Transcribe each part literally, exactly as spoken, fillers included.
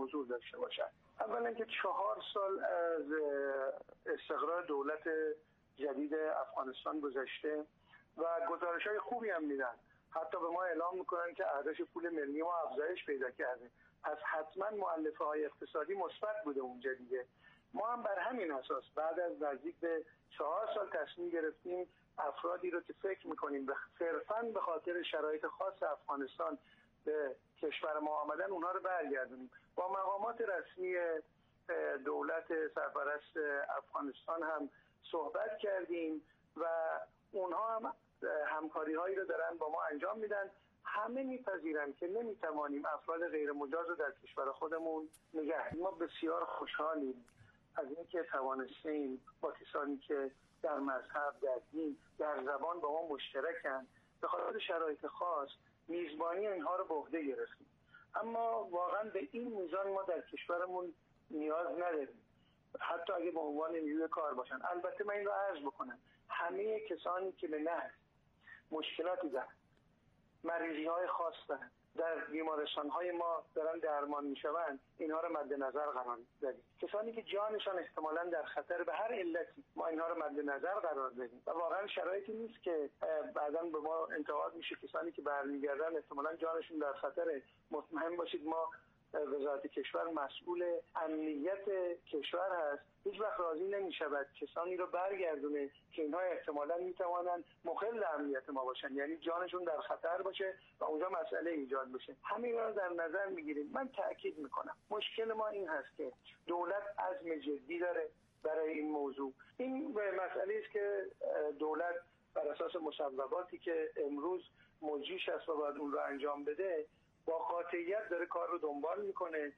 حضور داشته باشند. اولا که چهار سال از استقرار دولت جدید افغانستان گذشته و گزارش‌های خوبی هم میدن، حتی به ما اعلام میکنن که ارزش پول ملی ما افزایش پیدا کرده، پس حتما مؤلفه‌های اقتصادی مثبت بوده اونجا دیگه. ما هم بر همین اساس بعد از نزدیک به چهار سال تصمیم گرفتیم افرادی رو که فکر میکنیم به صرفاً به خاطر شرایط خاص افغانستان به کشور ما آمدن اونها رو برگردونیم. با مقامات رسمی دولت سرپرست افغانستان هم صحبت کردیم و اونها هم همکاری هایی رو دارن با ما انجام میدن. همه میپذیرن که نمیتوانیم افراد غیر مجاز رو در کشور خودمون نگه. ما بسیار خوشحالیم از اینکه توانستیم با کسانی که در مذهب، در دین، در زبان با ما مشترکن به خاطر شرایط خاص میزبانی اینها رو به عهده گرفتیم. اما واقعا به این میزان ما در کشورمون نیاز نداریم، حتی اگه به عنوان نیروی کار باشن. البته من این رو عرض بکنم، همه کسانی که به نحو مشکلاتی دارن، مریضی های خاص دارن، در بیمارستان های ما دارن درمان میشوند، اینها رو مد نظر قرار دادیم. کسانی که جانشان احتمالاً در خطر به هر علتی، ما اینها رو مد نظر قرار دادیم و واقعا شرایطی نیست که بعداً به ما انتقاد میشه کسانی که برمیگردن احتمالاً جانشون در خطر. مطمئن باشید ما وزارت کشور مسئول امنیت کشور هست، هیچ وقت راضی نمی‌شود کسانی رو برگردونه که اینها احتمالاً میتوانند مخل امنیت ما باشن، یعنی جانشون در خطر باشه و اونجا مسئله ایجاد بشه. همین رو در نظر میگیریم. من تاکید میکنم مشکل ما این هست که دولت عزم جدی داره برای این موضوع. این مسئله است که دولت بر اساس مصوباتی که امروز مجریش است و باید اون رو انجام بده با قاطعیت داره کار رو دنبال میکنه.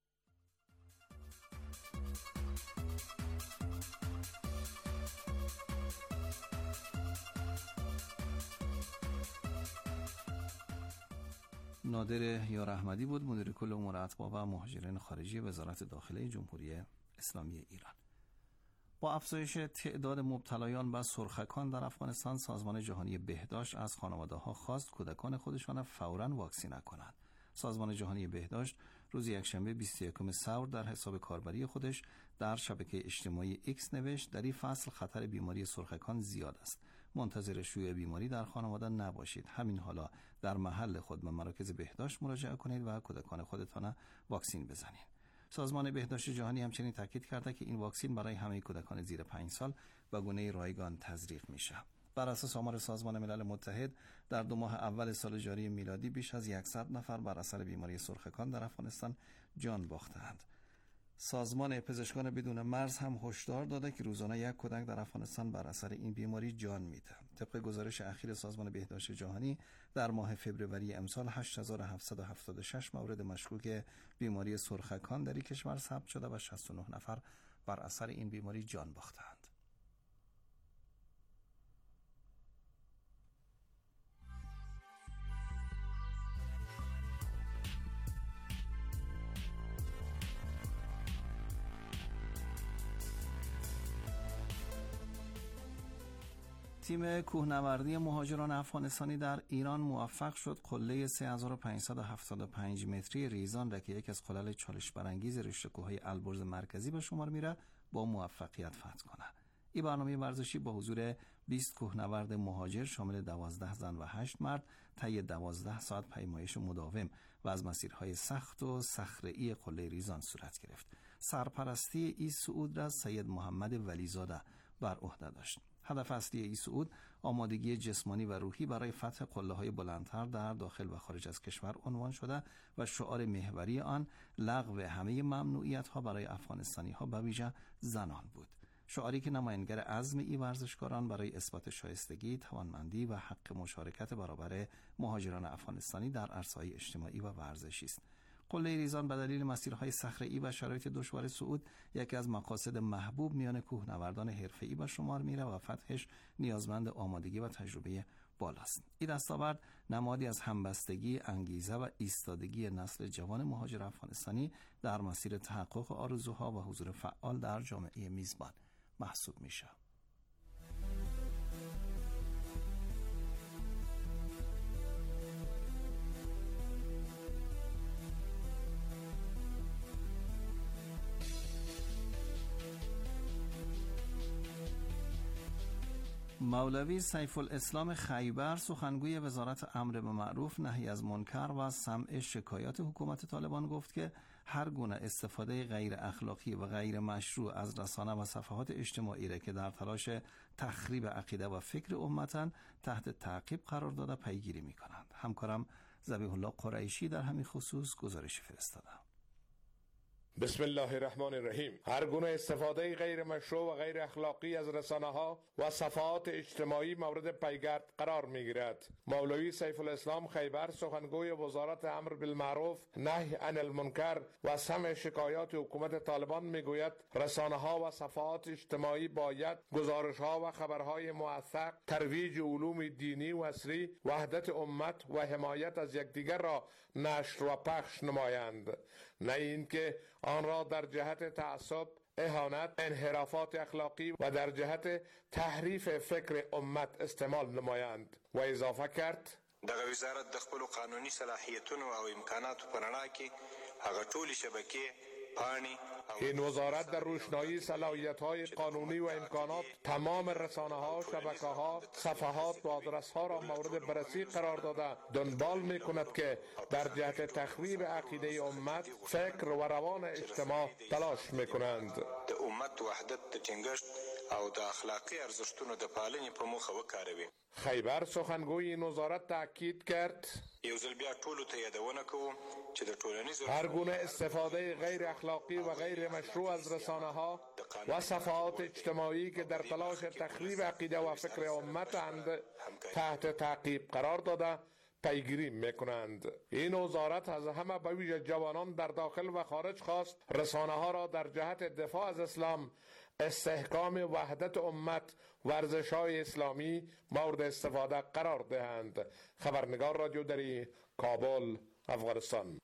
نادر یار احمدی بود، مدیر کل امور اتباع و مهاجرین خارجی وزارت داخله جمهوری اسلامی ایران. با افزایش تعداد مبتلایان و سرخکان در افغانستان، سازمان جهانی بهداشت از خانواده‌ها خواست کودکان خودشان را فوراً واکسینه کنند. سازمان جهانی بهداشت روز یکشنبه بیست و یکم ثور در حساب کاربری خودش در شبکه اجتماعی ایکس نوشت در این فصل خطر بیماری سرخکان زیاد است. منتظر شیوع بیماری در خانواده نباشید. همین حالا در محل خود به مراکز بهداشت مراجعه کنید و کودکان خودتان واکسین بزنید. سازمان بهداشت جهانی همچنین تاکید کرده که این واکسن برای همه کودکان زیر پنج سال به گونه رایگان تزریق میشه. بر اساس آمار سازمان ملل متحد در دو ماه اول سال جاری میلادی بیش از صد نفر بر اثر بیماری سرخکان در افغانستان جان باختند. سازمان پزشکان بدون مرز هم هشدار داده که روزانه یک کودک در افغانستان بر اثر این بیماری جان میده. طبق گزارش اخیر سازمان بهداشت جهانی در ماه فوریه امسال هشت هزار و هفتصد و هفتاد و شش مورد مشکوک بیماری سرخکان در این کشور ثبت شده و شصت و نه نفر بر اثر این بیماری جان باختند. تیم کوهنوردی مهاجران افغانستانی در ایران موفق شد قله سه هزار و پانصد و هفتاد و پنج متری ریزان را که یک از قلل چالش برانگیز رشته کوههای البرز مرکزی به شمار میره با موفقیت فتح کنه. این برنامه ورزشی با حضور بیست کوهنورد مهاجر شامل دوازده زن و هشت مرد طی دوازده ساعت پیمایش مداوم و از مسیرهای سخت و صخره‌ای قله ریزان صورت گرفت. سرپرستی این صعود را سید محمد ولیزاده بر عهده داشت. هدف اصلی این صعود آمادگی جسمانی و روحی برای فتح قله‌های بلندتر در داخل و خارج از کشور عنوان شده و شعار محوری آن لغو همه ممنوعیت‌ها برای افغانستانی‌ها به ویژه زنان بود. شعاری که نمایانگر عزم این ورزشکاران برای اثبات شایستگی، توانمندی و حق مشارکت برابر مهاجران افغانستانی در عرصه‌های اجتماعی و ورزشی است. قله ریزان به دلیل مسیرهای صخره‌ای و شرایط دشوار صعود یکی از مقاصد محبوب میان کوهنوردان حرفه‌ای به شمار میره و فتحش نیازمند آمادگی و تجربه بالاست. این دستاورد نمادی از همبستگی، انگیزه و ایستادگی نسل جوان مهاجر افغانستانی در مسیر تحقق آرزوها و حضور فعال در جامعه میزبان محسوب میشه. مولوی سیف الاسلام خیبر سخنگوی وزارت امر بالمعروف نهی از منکر و سمع شکایات حکومت طالبان گفت که هر گونه استفاده غیر اخلاقی و غیر مشروع از رسانه و صفحات اجتماعی را که در تلاش تخریب عقیده و فکر امتن تحت تعقیب قرار داده پیگیری می کنند. همکارم ذبیح الله قریشی در همین خصوص گزارش فرستاده. بسم الله الرحمن الرحیم. هر گونه استفاده غیر مشروع و غیر اخلاقی از رسانه‌ها و صفحات اجتماعی مورد پیگرد قرار می‌گیرد. مولوی سیف الاسلام خیبر سخنگوی وزارت امر بالمعروف نهی عن المنکر و سمع شکایات حکومت طالبان میگوید رسانه‌ها و صفحات اجتماعی باید گزارش‌ها و خبرهای موثق، ترویج علوم دینی و عصری، وحدت امت و حمایت از یکدیگر را نشر و پخش نمایند، نه اینکه آن را در جهت تعصب، اهانت، انحرافات اخلاقی و در جهت تحریف فکر امت استعمال نمایند. و اضافه کرد دغه وزارت د خپل قانوني صلاحیتونو او امکاناتو په رڼا کې هغه ټولې شبکې پانی این وزارت در روشنایی صلاحیت‌های قانونی و امکانات تمام رسانه‌ها، شبکه‌ها، صفحات و آدرس‌ها را مورد بررسی قرار داده دنبال می‌کند که در جهت تخریب عقیده امت، فکر و روان اجتماع تلاش می‌کنند. د امت وحدت د ټینګښت او د اخلاقی ارزښتونو د پالنې په موخه وکاروي. خیبر سخنگوی این وزارت تاکید کرد یو ځل بیا ټولو ته یادونه کوو چې د ټولنیزو هر گونه استفاده غیر اخلاقی و غیر مشروع از رسانه‌ها و صفحات اجتماعی که در تلاش تخریب عقیده و فکر امتند تحت تعقیب قرار داده پیگیری میکنند. این وزارت از همه به ویژه جوانان در داخل و خارج خواست رسانه‌ها را در جهت دفاع از اسلام، استحکام وحدت امت و ارزش‌های اسلامی مورد استفاده قرار دهند. خبرنگار رادیو دری، کابل، افغانستان.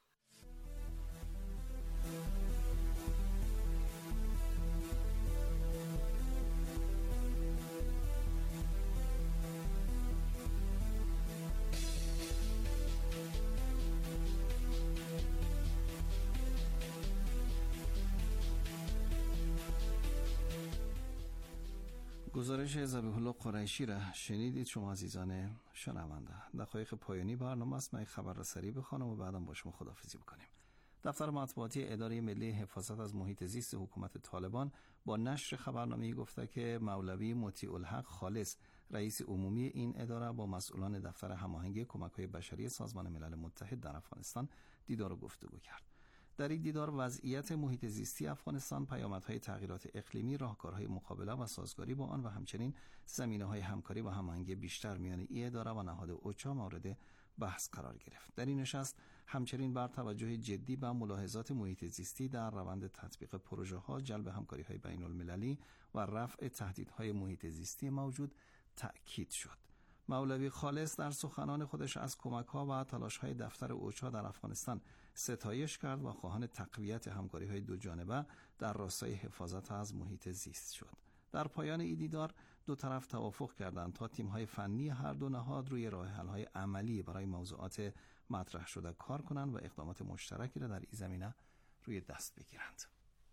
گزارش ذبیح الله قریشی را شنیدید شما عزیزان شنونده. دقایق پایانی برنامه است. من خبر سریع بخوانم و بعدم با شما خداحافظی بکنیم. دفتر مطبوعاتی اداره ملی حفاظت از محیط زیست حکومت طالبان با نشر خبرنامه‌ای گفته که مولوی مطیع الحق خالص رئیس عمومی این اداره با مسئولان دفتر هماهنگی کمک‌های بشری سازمان ملل متحد در افغانستان دیدار و گفتگو کرد. در این دیدار وضعیت محیط زیستی افغانستان، پیامدهای تغییرات اقلیمی، راهکارهای مقابله و سازگاری با آن و همچنین زمینه‌های همکاری و هماهنگی بیشتر میان این اداره و نهاد اوچا مورد بحث قرار گرفت. در این نشست همچنین بر توجه جدی به ملاحظات محیط زیستی در روند تطبیق پروژه‌ها، جلب همکاری‌های بین‌المللی و رفع تهدیدهای محیط زیستی موجود تأکید شد. مولوی خالص در سخنان خودش از کمک‌ها و تلاش‌های دفتر اوچا در افغانستان ستایش کرد و خواهان تقویت همکاری‌های دوجانبه در راستای حفاظت از محیط زیست شد. در پایان این دیدار دو طرف توافق کردند تا تیم‌های فنی هر دو نهاد روی راه‌حل‌های عملی برای موضوعات مطرح شده کار کنند و اقدامات مشترکی را در این زمینه روی دست بگیرند.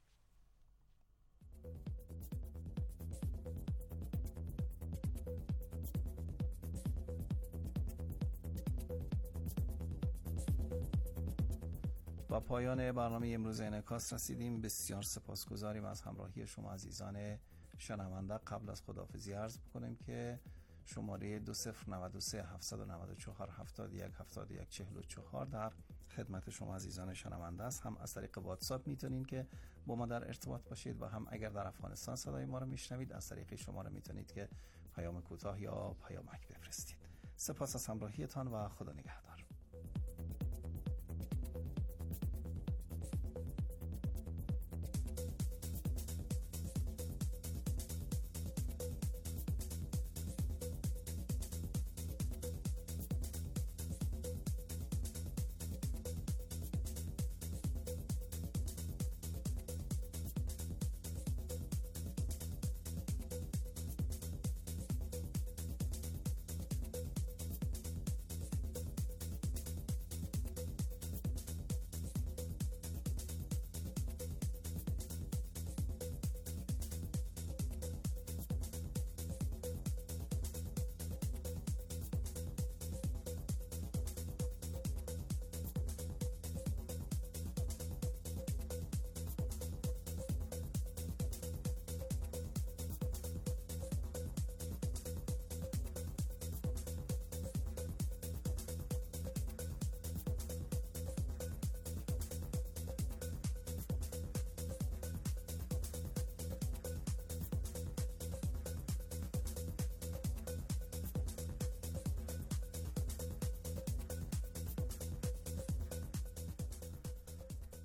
با پایان برنامه امروز انعکاس رسیدیم. بسیار سپاسگزاریم از همراهی شما عزیزان شنونده. قبل از خداحافظی عرض بکنیم که شماره دو صفر نود و سه هفتصد و نود و چهار هفتاد و یک هفتاد و یک چهل و چهار در خدمت شما عزیزان شنونده است. هم از طریق واتساپ میتونین که با ما در ارتباط باشید و هم اگر در افغانستان صدای ما رو میشنوید از طریق شماره میتونید که پیام کوتاه یا پیامک بفرستید. سپاس از همراهیتان و خدا نگهدار.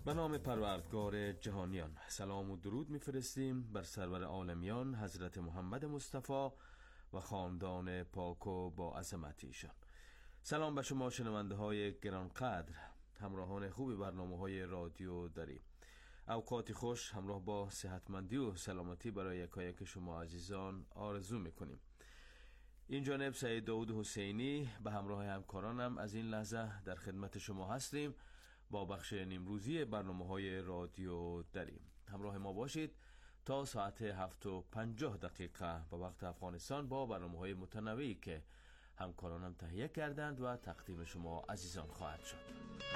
به نام پروردگار جهانیان، سلام و درود میفرستیم بر سرور عالمیان حضرت محمد مصطفی و خاندان پاک و با عظمت ایشان. سلام به شما شنونده های گرانقدر، همراهان خوب برنامه های رادیو دری. اوقات خوش همراه با صحتمندی و سلامتی برای یکایک شما عزیزان آرزو میکنیم. این جانب سید داود حسینی به همراه همکارانم از این لحظه در خدمت شما هستیم با بخش نیمروزی برنامه های رادیو دری. همراه ما باشید تا ساعت هفت و پنجاه دقیقه به وقت افغانستان با برنامه های متنوعی که همکارانم تهیه کردند و تقدیم شما عزیزان خواهد شد.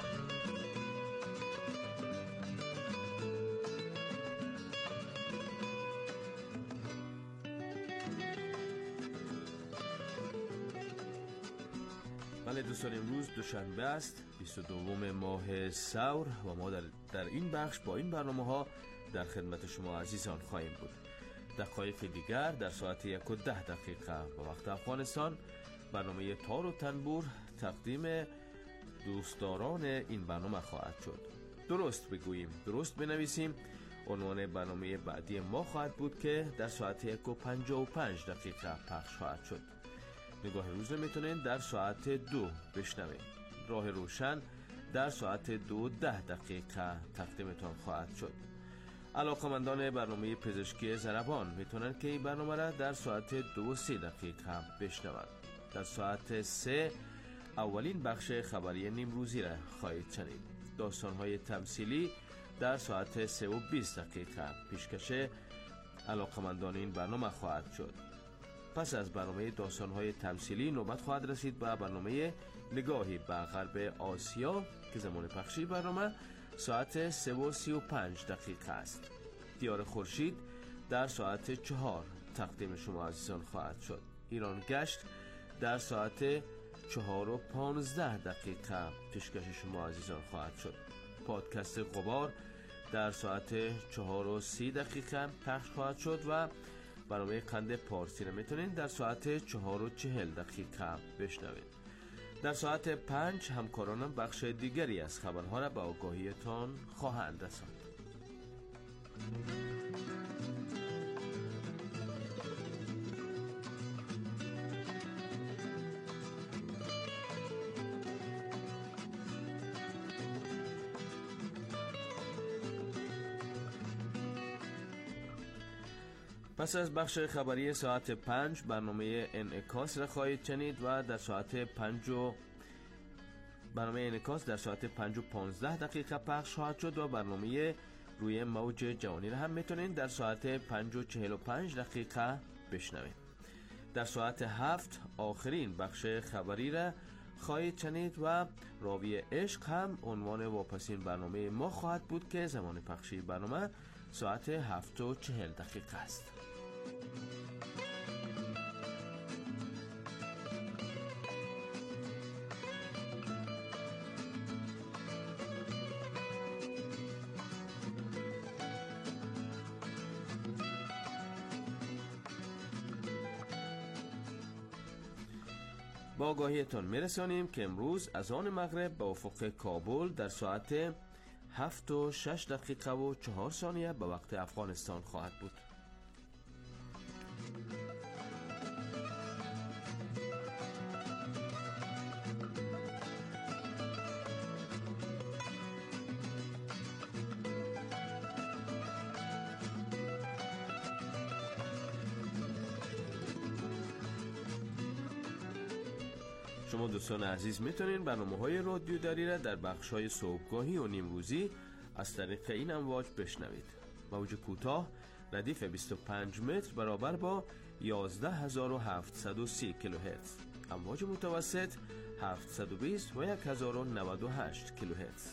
بله دوستان، امروز دوشنبه است، بیست و دوم ماه سور و ما در, در این بخش با این برنامه ها در خدمت شما عزیزان خواهیم بود. دقایق دیگر در ساعت یک و ده دقیقه به وقت افغانستان برنامه تار و تنبور تقدیم دوستداران این برنامه خواهد شد. درست بگوییم، درست بنویسیم. عنوان برنامه بعدی ما خواهد بود که در ساعت یک و پنجاه و پنج دقیقه پخش خواهد شد. نگاه روز میتونین در ساعت دو بشنوید. راه روشن در ساعت دو ده دقیقه تقدیمتان خواهد شد. علاقمندان برنامه پزشکی ضربان میتونن که این برنامه را در ساعت دو و سی دقیقه بشنوند. در ساعت سه اولین بخش خبری نیمروزی را خواهید شنید. داستان‌های تمثیلی در ساعت سه و بیست دقیقه پیشکش علاقمندان این برنامه خواهد شد. پس از برنامه داستان‌های تمثیلی نوبت خواهد رسید به برنامه نگاهی به غرب آسیا که زمان پخشی برنامه ساعت سه و سی و پنج دقیقه است. دیار خورشید در ساعت چهار تقدیم شما عزیزان خواهد شد. ایران گشت در ساعت چهار و پانزده دقیقه پیشکش شما عزیزان خواهد شد. پادکست غبار در ساعت چهار و سی دقیقه پخش خواهد شد و برنامه قند پارسی را میتونین در ساعت چهار و چهل دقیقه بشنوید. در ساعت پنج همکارانم بخش دیگری از خبرها را به آگاهیتان خواهند رساند. پس از بخش خبری ساعت پنج برنامه انعکاس را خواهید شنید و در ساعت پنج و برنامه انعکاس در ساعت پنج و پانزده دقیقه پخش خواهد شد و برنامه روی موج جوانی را هم میتونید در ساعت پنج و چهل و پنج دقیقه بشنوید. در ساعت هفت آخرین بخش خبری را خواهید شنید و راوی عشق هم عنوان واپسین برنامه ما خواهد بود که زمان پخشی برنامه ساعت هفت و چهل دقیقه است. با آگاهیتان میرسانیم که امروز از آن مغرب به افق کابل در ساعت هفت و شش دقیقه و چهار ثانیه به وقت افغانستان خواهد بود. شما دوستان عزیز میتونین برنامه‌های رادیو دری را در بخش‌های صبحگاهی و نیمروزی از طریق این امواج بشنوید. موج کوتاه ردیف بیست و پنج متر برابر با یازده هزار و هفتصد و سی کیلوهرتز، امواج متوسط هفتصد و بیست و یک هزار و نود و هشت کیلوهرتز.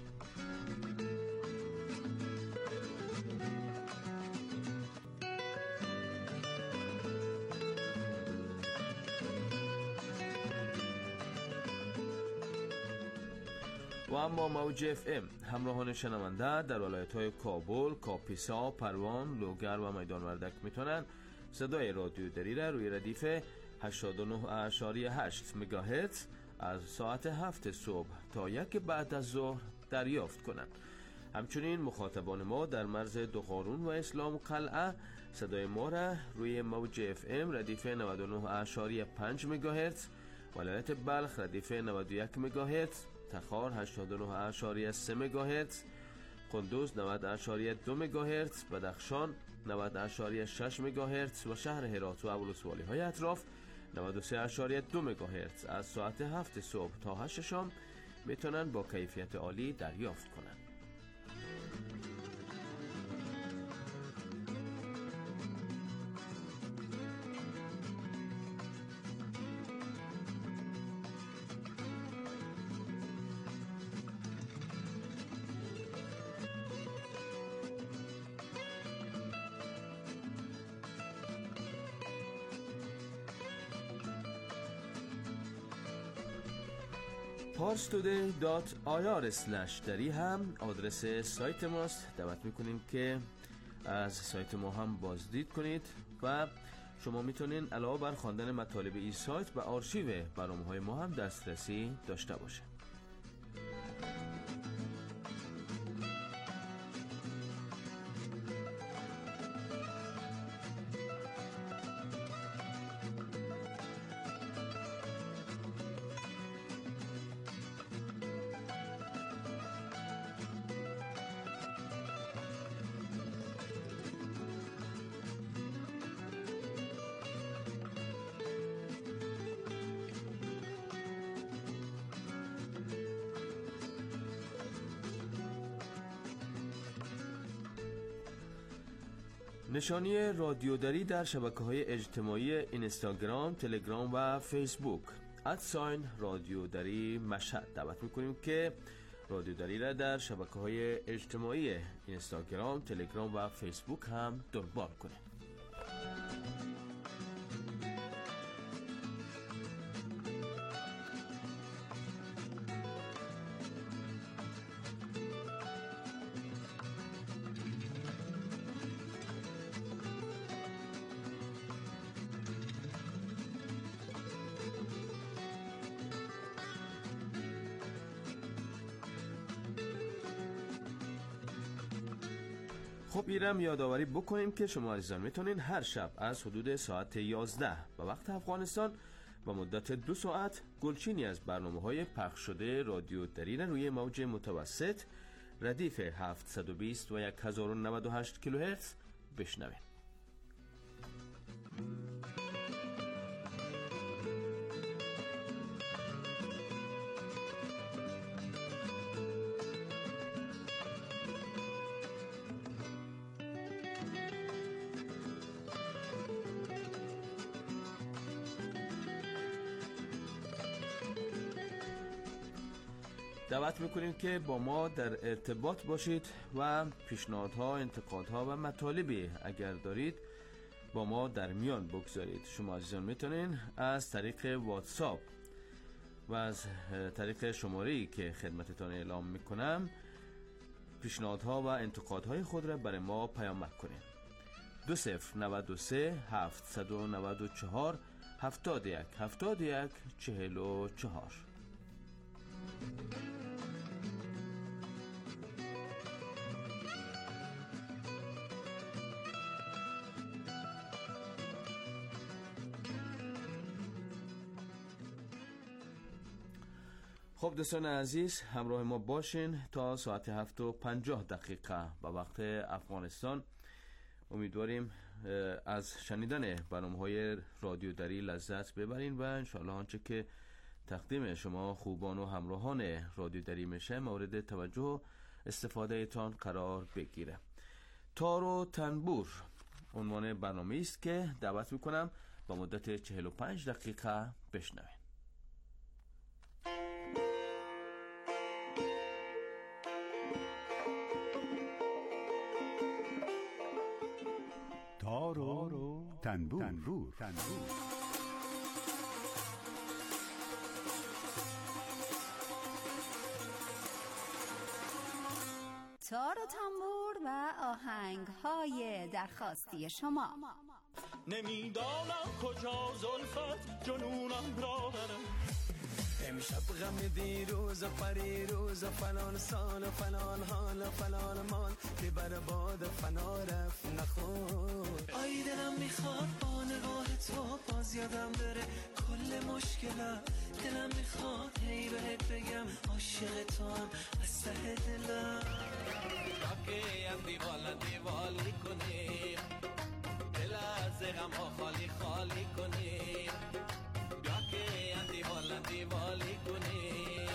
و اما موج اف ام همراهان شنونده در ولایت‌های کابل، کاپیسا، پروان، لوگر و میدان وردک میتونن صدای رادیو دری را روی ردیف هشتاد و نه اشاری هشت مگاهرتز از ساعت هفت صبح تا یک بعد از ظهر دریافت کنند. همچنین مخاطبان ما در مرز دو قانون و اسلام و قلعه صدای ما را روی موج اف ام ردیف نود و نه اشاری پنج مگاهرتز، ولایت بلخ ردیف نود و یک مگاهرتز، تخار هشتاد و نه اشاری سه مگاهرتز، قندوز نود اشاری دو مگاهرتز، بدخشان نود اشاری شش مگاهرتز و شهر هرات و ابوالسوالی های اطراف نود و سه اشاری دو مگاهرتز از ساعت هفت صبح تا هشت شام میتونن با کیفیت عالی دریافت کنن. پارستودی دات آی آر اسلش دری هم آدرس سایت ماست. دعوت میکنیم که از سایت ما هم بازدید کنید و شما میتونین علاوه بر خواندن مطالب این سایت و آرشیو برنامه‌های ما هم دسترسی داشته باشید. نشانی رادیودری در شبکه‌های اجتماعی اینستاگرام، تلگرام و فیسبوک ادساین رادیودری مشهد. دعوت میکنیم که رادیودری را در شبکه‌های اجتماعی اینستاگرام، تلگرام و فیسبوک هم دنبال کنید. خب ایرم یادآوری بکنیم که شما عزیزان میتونین هر شب از حدود ساعت یازده به وقت افغانستان با مدت دو ساعت گلچینی از برنامه‌های پخش شده رادیو دری روی موج متوسط ردیف هفتصد و بیست و هزار و نود و هشت کیلوهرتز بشنوید. دعوت میکنیم که با ما در ارتباط باشید و پیشنهادها، انتقادها و مطالبی اگر دارید با ما در میان بگذارید. شما عزیزان میتونین از طریق واتساپ و از طریق شماره‌ای که خدمتتان اعلام میکنم پیشنهادها و انتقادهای خود را برای ما پیام کنید. دو صفر نود و سه هفتصد و نود و چهار هفتاد و یک هفتاد و یک چهل و چهار. خب دوستان عزیز، همراه ما باشین تا ساعت هفت و پنجاه دقیقه به وقت افغانستان. امیدواریم از شنیدن برنامه‌های رادیو دری لذت ببرین و انشالله آنچه که تقدیم شما خوبان و همراهان رادیو دری میشه مورد توجه و استفاده تان قرار بگیره. تار و تنبور عنوان برنامه است که دعوت میکنم با مدت چهل و پنج دقیقه بشنوید. تار و تنبور, تنبور. تنبور. تار و تنبور و آهنگ‌های درخواستی شما. نمیدانم کجا زلفت جنونم را برم، امشب غم دیروز و پریروز و فلان سال و فلان حال و فلان مال که بر باد فنا رفت نخور. آی دلم میخواد با نگاه تو باز یادم بره کل مشکلم، دلم میخواد هی بهت بگم عاشق تو هم از ته دلم. راکه هم دیوالا دیوالی کنیم، دل از غم ها خالی خالی کنیم، بیا که هم دیوالا دیوالی کنیم.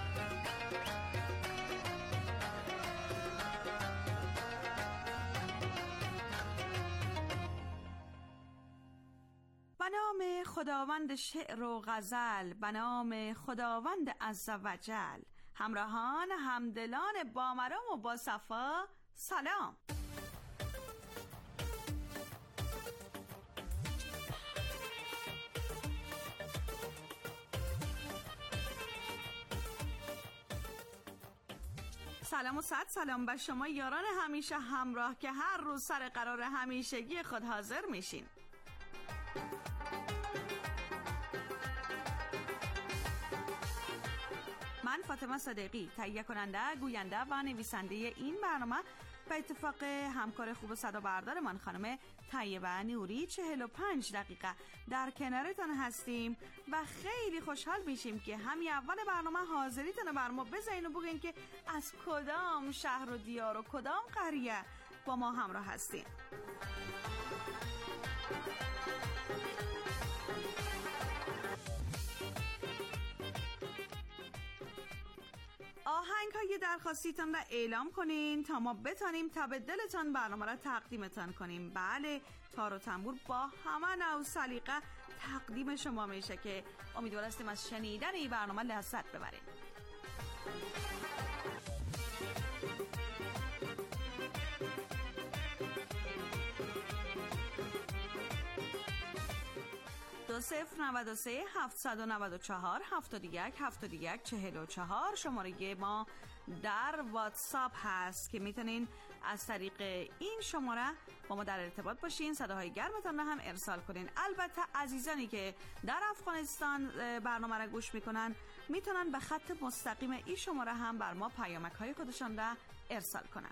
به نام خداوند شعر و غزل، به نام خداوند عزوجل. همراهان همدلان بامرام و با صفا سلام. سلام و صد سلام به شما یاران همیشه همراه که هر روز سر قرار همیشگی خود حاضر میشین. من فاطمه صدیقی، تهیه کننده، گوینده و نویسنده این برنامه، به اتفاق همکار خوب صدا بردار من خانم طیبه نوری چهل و پنج دقیقه در کنارتان هستیم و خیلی خوشحال میشیم که همین اول برنامه حاضریتون بر ما بزنین و بگین که از کدام شهر و دیار و کدام قریه با ما همراه هستین. آهنگ های درخواستیتان را اعلام کنین تا ما بتانیم تا به دلتان برنامه را تقدیمتان کنیم. بله، تار و تنبور با همه نوع سلیقه تقدیم شما میشه که امیدوار هستیم از شنیدن این برنامه لذت ببرید. دو صفر نود و سه هفتصد و نود و چهار هفتاد و یک هفتاد و یک چهل و چهار شماره ما در واتساپ هست که میتونین از طریق این شماره با ما در ارتباط باشین، صداهای گرمتان رو هم ارسال کنین. البته عزیزانی که در افغانستان برنامه را گوش میکنن میتونن به خط مستقیم این شماره هم بر ما پیامک های خودشان را ارسال کنن.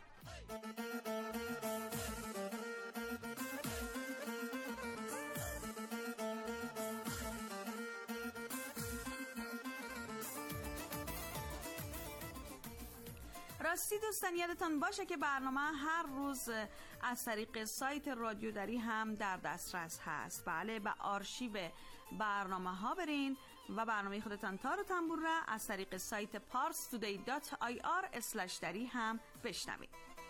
راستی دوستان یادتان باشه که برنامه هر روز از طریق سایت رادیو دری هم در دسترس هست. بله، به آرشیو برنامه ها برین و برنامه خودتان تار و تنبور را از طریق سایت پارس تودی دات آی آر اسلش دری هم بشنوید.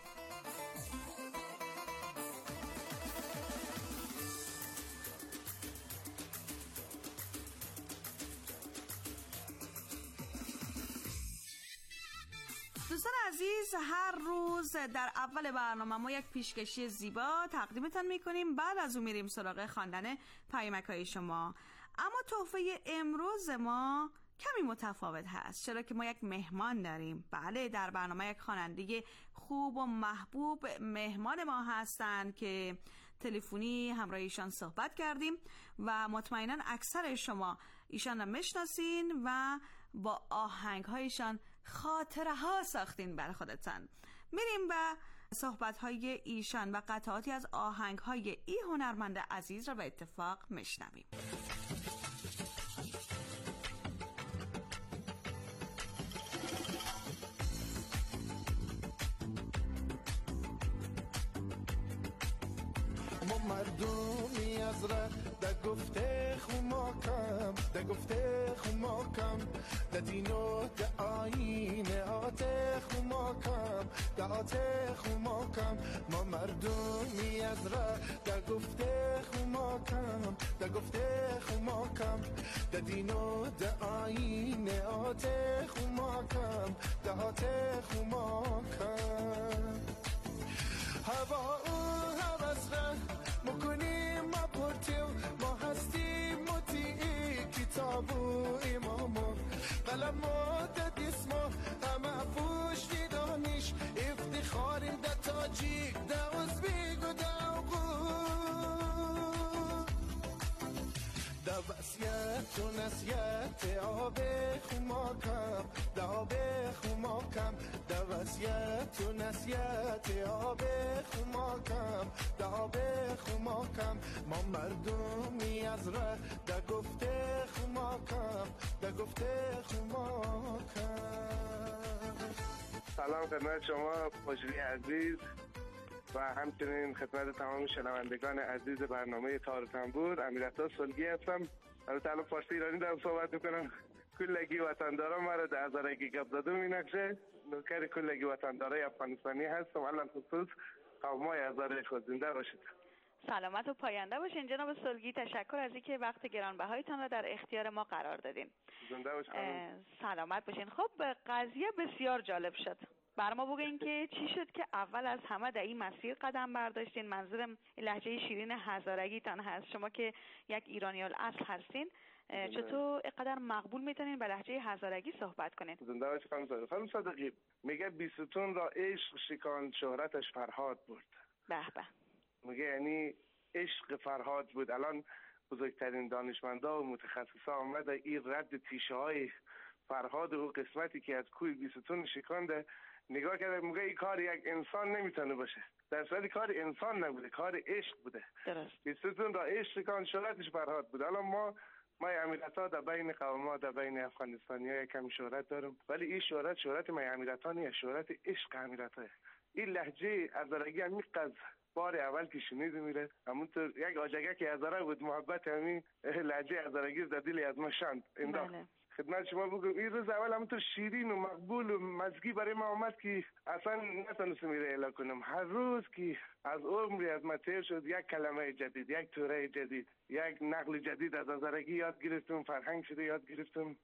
دوستان عزیز، هر روز در اول برنامه ما یک پیشکشی زیبا تقدیمتان میکنیم، بعد از اون میریم سراغ خواندن پیامک های شما. اما تحفه امروز ما کمی متفاوت هست، چرا که ما یک مهمان داریم. بله، در برنامه یک خواننده خوب و محبوب مهمان ما هستند که تلفنی همراه ایشان صحبت کردیم و مطمئنا اکثر شما ایشان را میشناسین و با آهنگ هایشان خاطره ها ساختین بر خودتان. میریم به صحبت های ایشان و قطعاتی از آهنگ های ای هنرمند عزیز را به اتفاق میشنویم. ما مردمی از ره در گفته خماکم در گفته خماکم در دینو در آینه آته خماکم در آته خماکم ما مردمی از ره در گفته خماکم در گفته خماکم در دینو در آینه آته خماکم در آته خماکم هوا اون هوس ره مکنیم ما پرتیو ما هستیم مطیعی کتابو امامو قلم و دسمو همه پوشتی دانش افتخار دا تاجیک دا ازبیگ و دا اوغو دا وسیعت و نسیت نصیحت آب خماکم دا آب خماکم دا وصیت و نصیحت آب خماکم دا آب خماکم ما مردمی از ره دا گفته خماکم دا گفته خماکم. سلام خدمت شما مجری عزیز و همچنین خدمت تمام شنوندگان عزیز برنامه تار و تنبور. امیرعطا سلگی هستم. البته الان فارسی ایرانی دارم صحبت میکنم. کلگی وطنداران مرا در هزارگی گپ زده مینقشه. نوکر کلگی وطندارای افغانستانی هستم. الان خصوص قومای هزاره خود زنده باشید. سلامت و پاینده باشین جناب سلگی. تشکر از اینکه وقت گرانبهایتان را در اختیار ما قرار دادین. زنده باشید. سلامت باشین. خب قضیه بسیار جالب شد. بر ما بگین که چی شد که اول از همه در این مسیر قدم برداشتین؟ منظورم لهجه شیرین هزارگیتان هست. شما که یک ایرانی الاصل هستین چطور اینقدر مقبول میتونین به لهجه هزارگی صحبت کنین؟ زنده باشید خانم صادقی. خانم صادقی میگه بیستون را عشق شکان شهرتش فرهاد بود. به به. میگه یعنی عشق فرهاد بود. الان بزرگترین دانشمندا و متخصصا آمده این رد تیشه های فرهاد و قسمتی که از کوی بیستون شکانده نگاه کرده. میگه این کار یک انسان نمیتونه باشه، در صورتی کار انسان نبوده، کار عشق بوده. درست. بیستون را عشق شکان شهرتش فرهاد بود. الان ما ما امیرعطا در بین قوم‌ها در بین افغانستانی‌ها یکم شهرت دارم، ولی این شهرت شهرت ما امیرعطا نیست، شهرت عشق امیرعطا. این لهجه هزارگی همین قض بار اول که شنیده میره همونطور یک آجگه که هزاره بود محبت همین لهجه هزارگی در دل از ما شاند انداخت. خدمت شما بگم این روز اول همونطور شیرین و مقبول و مزگی برای ما آمد که اصلا نتونستم میره اعلام کنم. هر روز که از عمری از ما تیر شد یک کلمه جدید، یک توره جدید، یک نقل جدید از هزارگی یاد گرفتم، فرهنگ شده یاد گرفتم.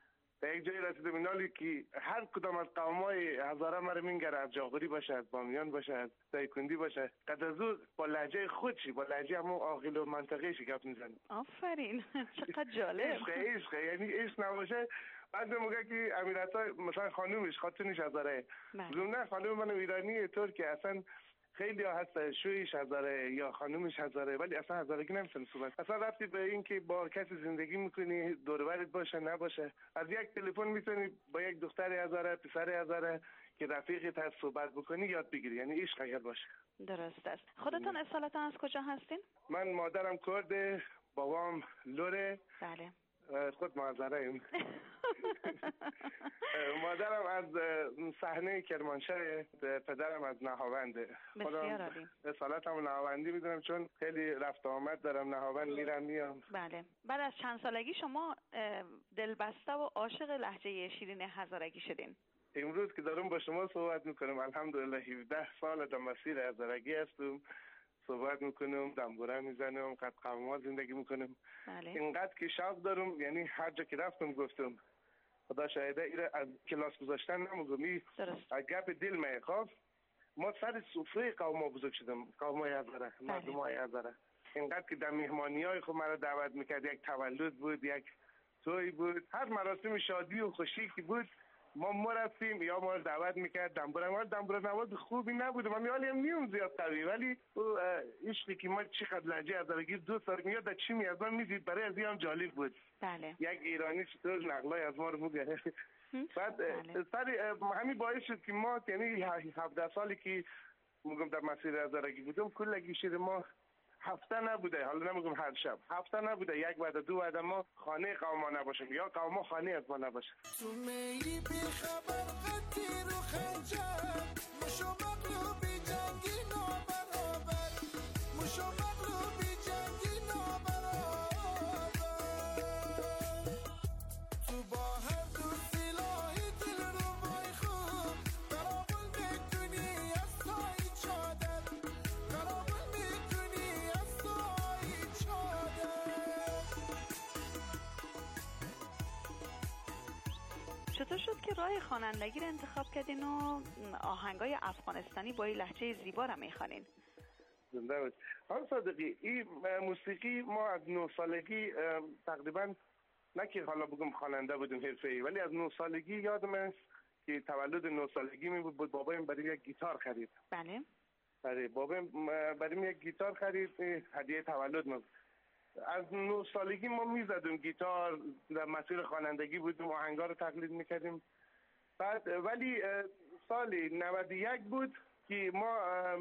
در یک جایی رسیدم اینالی که هر کدام از قومای هزاره مرا مینگره، از جاغوری باشه، از بامیان باشه، از دایکندی باشه، قد از او با لهجه خودشی، با لهجه همون عاقل و منطقه‌شی گپ میزنه. آفرین چقدر جالب. عشق عشق یعنی عشق نباشه. بعد میگه که امیرعطا مثلا خانومش خاطرش هزاره، نه خانوم من ایرانی طور که اصلا خیلی ها هست شویش هزاره یا خانومش هزاره ولی اصلا هزارگی نمیتونه صحبت. اصلا ربطی به این که با کسی زندگی میکنی دور و برت باشه نباشه، از یک تلفن میتونی با یک دختر هزاره پسر هزاره که رفیقت هست صحبت بکنی یاد بگیری، یعنی عشق اگر باشه. درست است. خودتون اصالتا از کجا هستین؟ من مادرم کرده، بابام لوره. بله. خود معذره ایم. مادرم از صحنه کرمانشاه، پدرم از نهاونده. بسیار عالی. اصالتم نهاوندی میدونم چون خیلی رفت آمد دارم، نهاوند میرم میام. بله. بعد از چند سالگی شما دلبسته و عاشق لهجه شیرین هزارگی شدین؟ امروز که دارم با شما صحبت میکنم الحمدلله هفده سال در مسیر هزارگی هستم، صحبت میکنم، دنبوره میزنم، قد قوما زندگی میکنم. بله. اینقدر که شوق دارم، یعنی هر جا که رفتم گفتم خدا شاهده ایره از کلاس گذاشتن نموگم. از گپ دل میخواب ما سر سفره قوما بزرگ شدم، قومای هزاره، مردم های هزاره. اینقدر که در مهمانی های خود مرا دعوت میکرد، یک تولد بود، یک توی بود، هر مراسم شادی و خوشی که بود ما مرسیم یا ما دعوت میکرد. دنبوره ما دنبوره نواز خوبی نبود، من میالی هم نیم زیاد قوی، ولی او عشقی که ما چقدر لهجه هزارگی دو سال میاد در چی میاد من میدید برای از هم جالب بود. بله. یک ایرانی چطور نقلای از ما رو میگه. بعد سر همین باعث شد که ما یعنی هفده سالی که میگم در مسیر هزارگی بودم کلگی شده ما هفته نبوده، حالا نمیگم هر شب، هفته نبوده یک بعد دو بعد ما خانه قوما نباشیم یا قوما خانه از ما نباشه. تو میری بی خبر قطیر و خنجر مشو مغلوبی جنگی نابرابر مشو مغلوبی جنگی نابرابر تو با هر دو سلاحی دل رو بای خوب قرابل میکنی از سایی چادر قرابل میکنی از سایی چادر. چطور شد که راه خوانندگی رو انتخاب کردین و آهنگای افغانستانی با این لهجه زیبا رو میخوانین؟ زنده بود. آن صادقی این موسیقی ما از نه سالگی تقریبا نه که حالا بگم خواننده بودیم حرفه‌ای، ولی از نه سالگی یادم است که تولد نه سالگی می بود بابایم برای یک گیتار خرید. بله. برای بابایم برای یک گیتار خرید، هدیه تولد ما. از نه سالگی ما میزدیم گیتار، در مسیر خوانندگی بودیم، آهنگا رو تقلید میکردیم. بعد ولی سالی نود و یک بود که ما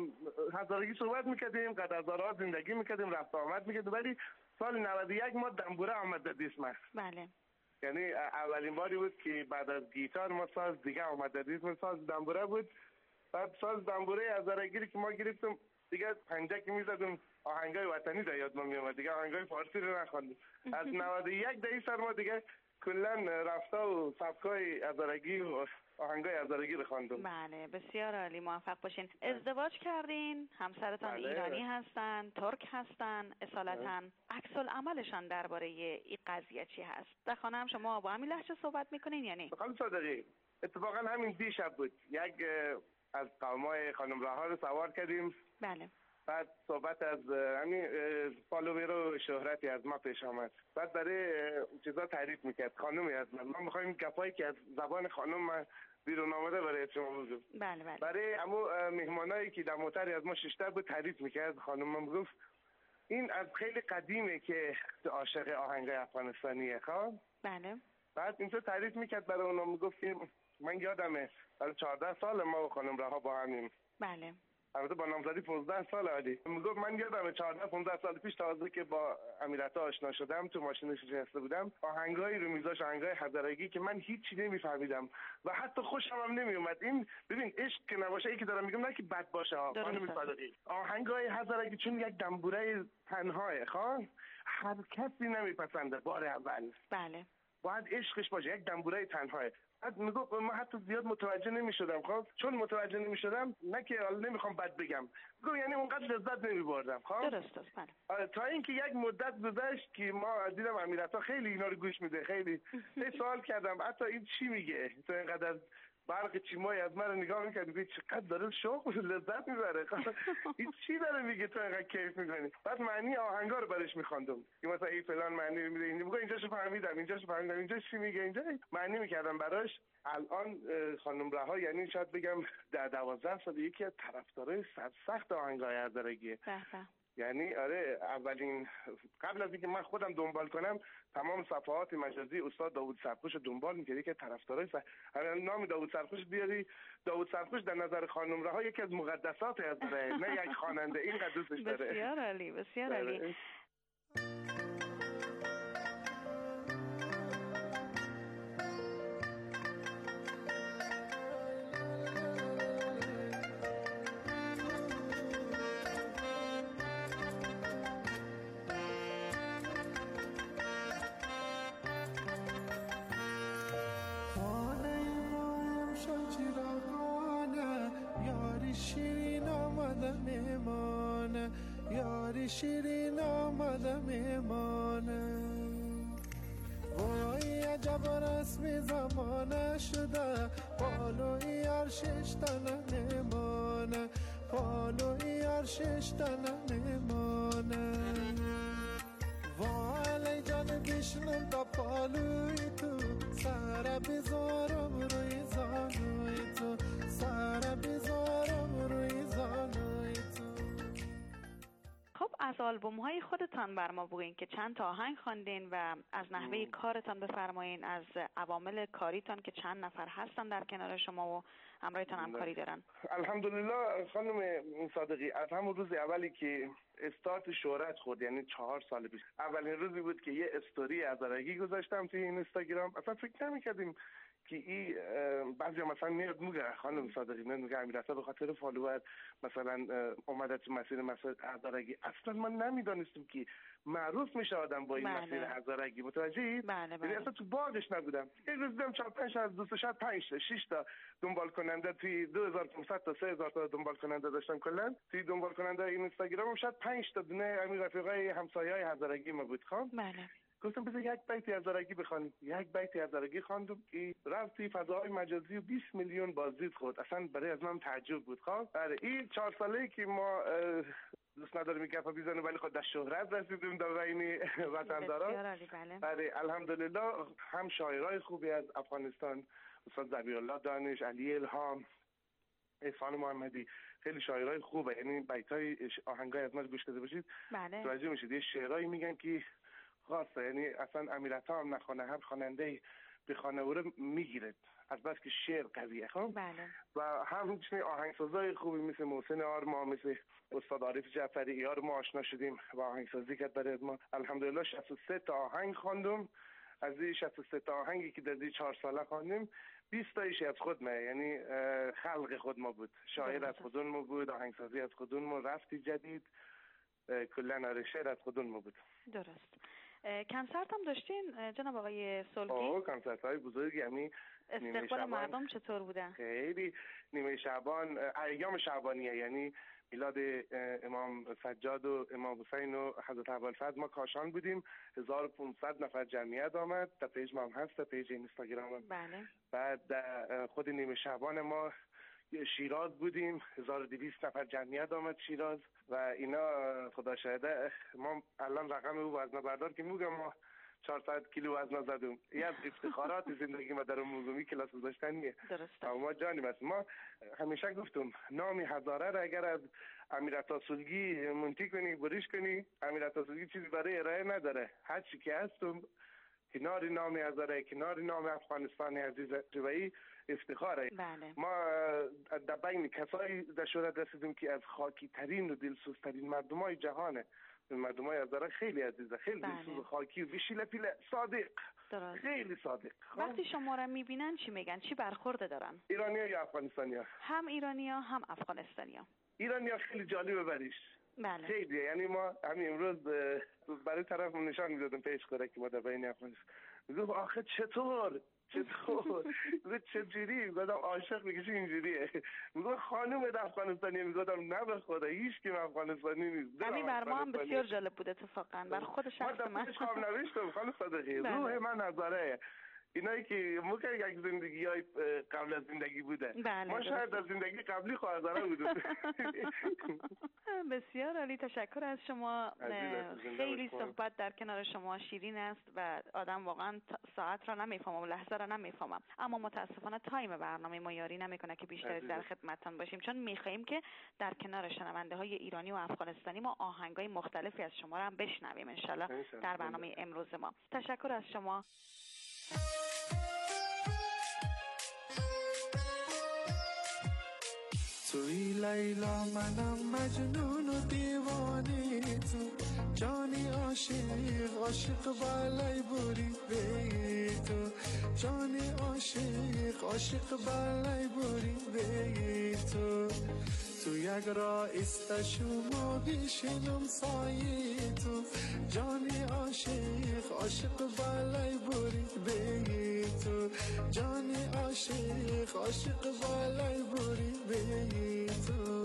هزارگی صحبت میکردیم، قد هزارها زندگی میکردیم، رفت آمد میکردیم، ولی سال نود و یک ما دنبوره آمد در دیسم. بله. یعنی اولین باری بود که بعد از گیتار ما ساز دیگه آمد در دیسم، ساز دنبوره بود. بعد ساز دنبوره هزارگی که ما گرفتیم دیگه پنجه که میزدیم آهنگای وطنی در یاد ما میومد، دیگه آهنگای فارسی رو نخواندیم. از نود و یک در این سال ما دیگه کلا رفتا و سبکای هزارگی و آهنگای هزارگی رو خواندم. بله بسیار عالی، موفق باشین. ازدواج کردین، همسرتان بله. ایرانی هستن، ترک هستن اصالتا. عکس العملشان درباره این قضیه چی هست؟ در خانه هم شما با همین لهجه صحبت میکنین یعنی؟ خانم صادقی اتفاقا همین دیشب بود یک از قومای خانم رها رو سوار کردیم. بله. بعد صحبت از همین فالوور و شهرتی از ما پیش آمد. بعد برای چیزا تعریف میکرد خانمی از من. ما میخوایم گپایی که از زبان خانم بیرون آمده برای شما بگم. بله بله. برای همو مهمانایی که در موتری از ما ششتر بود تعریف میکرد. خانم گفت این از خیلی قدیمه که عاشق آهنگای افغانستانیه. خب بله. بعد اینطور تعریف میکرد برای اونا. میگفتیم من یادمه برای چهارده سال ما و خانم رها با همیم. بله. البته با نامزدی پانزده سال علی. میگفت من یادمه چهارده پانزده سال پیش تازه که با امیرتا آشنا شدم تو ماشینش نشسته بودم، آهنگایی رو میذاش، آهنگای هزارگی که من هیچی نمیفهمیدم و حتی خوشم هم نمیومد. این ببین عشق که نباشه، ای که دارم میگم نه که بد باشه ها. خانم صادقی آهنگای هزارگی چون یک دنبوره تنهاه خان هر کسی نمیپسنده بار اول. بله. باید عشقش باشه، یک دنبوره تنهاه. بعد میگفت من حتی زیاد متوجه نمیشدم. خب چون متوجه نمیشدم نه که حالا نمیخوام بد بگم، میگم یعنی اونقدر لذت نمیبردم. خب درست است. بله. تا اینکه یک مدت گذشت که ما دیدم امیرتا خیلی اینا رو گوش میده، خیلی سوال کردم حتی این چی میگه، تو اینقدر برق چیمای از من رو نگاه میکرد میگه چقدر داره شوق و لذت میبره. این چی داره میگه تو اینقدر کیف میکنی؟ بعد معنی آهنگا رو برش میخواندم که مثلا این فلان معنی میده، این میگه اینجاشو فهمیدم، اینجاشو فهمیدم، اینجا چی میگه، اینجا معنی میکردم براش. الان خانم رها یعنی شاید بگم در دوازده سال یکی از طرفدارای سخت آهنگای هزارگیه. یعنی آره اولین قبل از اینکه من خودم دنبال کنم تمام صفحات مجازی استاد داوود سرخوش دنبال می‌کردی که طرفدارای س... نام داوود سرخوش بیاری. داوود سرخوش در نظر خانم رها یکی از مقدسات هزاره، نه یک خواننده. اینقدر دوستش داره. بسیار عالی، بسیار عالی. یاری شیرین آمده میمانه، وای عجب رسمی زمانه شده، پالوی یار ششتنه میمانه، پالوی یار ششتنه میمانه. وای جان بشنم تا پالوی تو، سر بزارم روی زانوی تو، سر بزارم روی زانوی تو. خب از آلبوم های خودتان بر ما بگوین که چند تا آهنگ خواندین و از نحوه کارتان بفرمایین، از عوامل کاریتان که چند نفر هستن در کنار شما و همراهتان همکاری دارن. الحمدلله خانم صادقی از همون روز اولی که استارت شهرت خورد، یعنی چهار سال پیش، اولین روزی بود که یه استوری هزارگی گذاشتم توی اینستاگرام. اصلا فکر نمی‌کردیم که این بعضی مثلا میاد میگه خانم صادقی میگه امیرتا به خاطر فالوور مثلا اومده تو مسیر مسیر هزارگی. اصلا ما نمیدانستیم که معروف میشه آدم با این بله. مسیر هزارگی. متوجهی؟ بله بله. اصلا تو باغش نبودم. یک روز دیدم چهار پنج از دوست شاید پنج تا شش تا دنبال کننده توی دو هزار و پانصد تا سه هزار تا دنبال کننده داشتم کلا. توی دنبال کننده اینستاگرامم شاید پنج تا دونه همین رفیقای همسایه‌های هزارگی ما بود. خب بله. گفتم بذار یک بیت هزارگی بخوانیم. یک بیت هزارگی خواندم که رفت توی فضاهای مجازی و بیست میلیون بازدید خورد. اصلا برای از من تعجب بود. خب برای این چهار ساله‌ای که ما دوست نداریم گپا بزنیم ولی خود در شهرت رسیدیم در بین وطنداران. برای الحمدلله هم شاعرای خوبی از افغانستان، استاد ذبیح الله دانش، علی الهام، احسان محمدی، خیلی شاعرای خوبه، یعنی بیتای آهنگای از ما گوش داده باشید بله. توجه میشید. یه شعرایی میگن که خاصه، یعنی اصلا امیرعطا هم نخونه هر خواننده به خانه او رو میگیره از بس که شعر قویه. خب بله. و همچنین آهنگسازای خوبی مثل محسن آرما، مثل استاد عارف جعفری یار ما آشنا شدیم و آهنگسازی کرد برای ما. الحمدلله شصت و سه تا آهنگ خواندم. از این شصت و سه تا آهنگی که در این چهار ساله خواندیم بیست تایش از خود ما، یعنی خلق خود ما بود، شاعر از خودون ما بود، آهنگسازی از خودون ما، رفتی جدید کلا آره شعر از خودون ما بود. درست. کنسرت هم داشتین جناب آقای سلگی؟ آه کنسرت های بزرگی. یعنی استقبال مردم چطور بودن؟ خیلی. نیمه شعبان ایام شعبانیه، یعنی میلاد امام سجاد و امام حسین و حضرت ابوالفضل ما کاشان بودیم. هزار و پانصد نفر جمعیت آمد. در پیج ما هم هست، در پیج اینستاگرام. بله. بعد خود نیمه شعبان ما شیراز بودیم، هزار و دویست نفر جمعیت آمد شیراز و اینا. خدا شاهده ما الان رقم او وزن بردار که میگم ما چهارصد کیلو وزن زدم. یه از افتخارات زندگی ما در موزومی کلاس گذاشتنیه. درسته. ما جانیم است. ما همیشه گفتم نامی هزاره را اگر از امیرعطا سلگی منتی کنی بریش کنی، امیرعطا سلگی چیزی برای ارائه نداره. هر چی که هستم کنار نام هزاره، کنار نام افغانستان عزیز جوایی افتخاره. بله. ما در بین کسایی در شهرت رسیدیم که از خاکی ترین و دلسوز ترین مردمای جهانه. مردمای هزاره خیلی عزیزه، خیلی بله. دلسوز، خاکی و بیشیله پیله، صادق. درست. خیلی صادق. وقتی شما را میبینن چی میگن؟ چی برخورده دارن؟ ایرانی‌ها یا افغانستانی‌ها؟ هم ایرانی‌ها هم افغانستانی‌ها. ایرانی‌ها خیلی جالبه بریش. بله. خیلی، یعنی ما همین امروز برای طرف نشان میدادم پیش خوره که ما در بین افغانستان میگم آخه چطور چطور میگه چجوری؟ میگم عاشق میگه اینجوریه. میگم خانم در افغانستانی، میگم نه به خدا هیچ کی افغانستانی نیست. همین بر ما هم بسیار جالب بود اتفاقا، بر خود شخص من. من کام نوشتم خانم صادقی روح من هزاره. اینایی که موقع یک زندگی های قبل از زندگی بوده. بله. ما شاید در زندگی قبلی خواهرزاره بودیم. بسیار عالی، تشکر از شما. خیلی صحبت در کنار شما شیرین است و آدم واقعا ساعت را نمیفهمم، لحظه را نمیفهمم، اما متاسفانه تایم برنامه ما یاری نمیکنه که بیشتر در خدمتتان باشیم، چون میخواهیم که در کنار شنونده های ایرانی و افغانستانی ما آهنگای مختلفی از شما را هم بشنویم ان شاء الله در برنامه امروز ما. تشکر از شما. توی لیلا منم مجنون و دیوانه تو، جانی عاشق عاشق بالای بوری به تو، جانی عاشق عاشق بالای بوری به تو، تو یک را استشوم و بیشنم سایه تو، جانی عاشق عاشق بالای بوری به تو، جانی عاشق عاشق بالای بوری به تو.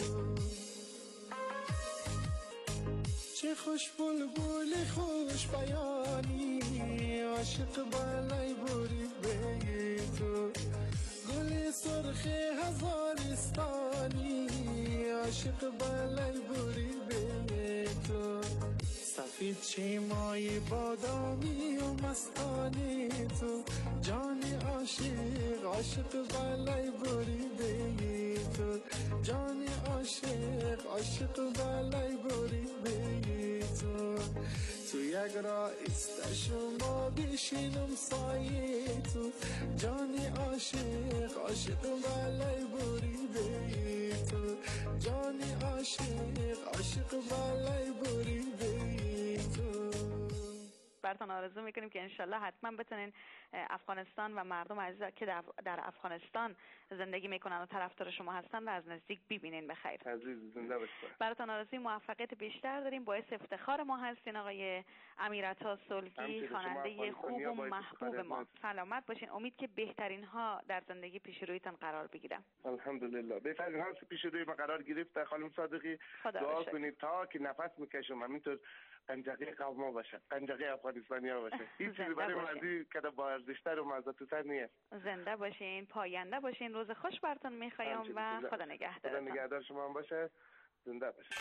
چه خوش بلبل خوش بیانی عاشق بالای بوری به تو، گل سرخ هزارستانی عاشق بالای بوری به تو، سفید چیمای بادامی و مستانی تو، جان عاشق عاشق بالای بوری به تو، جان عاشق عاشق بالای بوری به تو، تو یک را استشما بشینم سایه تو، جان عاشق عاشق بالای بوری به تو، جان عاشق عاشق بالای بوری به تو. براتون آرزو میکنیم که انشالله حتما بتونین افغانستان و مردم عزیز که در افغانستان زندگی میکنن و طرفدار شما هستن و از نزدیک ببینین. بخیر عزیز، زنده باشید. براتون آرزوی موفقیت بیشتر داریم. باعث افتخار ما هستین آقای امیرعطا سلگی، خواننده خوب و محبوب ما. سلامت باشین. امید که بهترین ها در زندگی پیش رویتان قرار بگیره. الحمدلله بهترین ها پیش روی ما قرار گرفت. خانم صادقی دعا کنید تا که نفس میکشم همینطور قنجقه قوم ما باشه، قنجقه افغانستانی ها باشه. هیچ چیزی برای من کده با ارزشتر و مزدتر نیست. زنده باشین، پاینده باشین. روز خوش براتون میخوایم و خدا نگهدار. خدا نگهدار شما هم باشه. زنده باشین.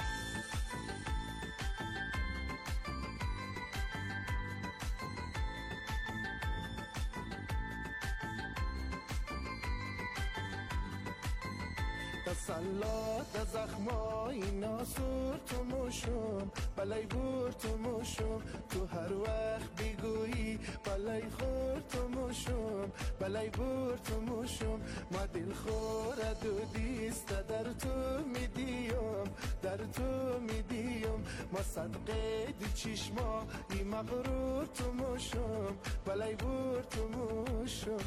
تسلات زخمای ناسور تو مشم بلای بور تو مشم تو هر وقت بگویی بلای خور تو مشم بلای بور تو مشم ما دل خورد و دیست در تو میدیم در تو میدیم ما صدقه دی چشما ای مغرور تو مشم بلای بور تو مشم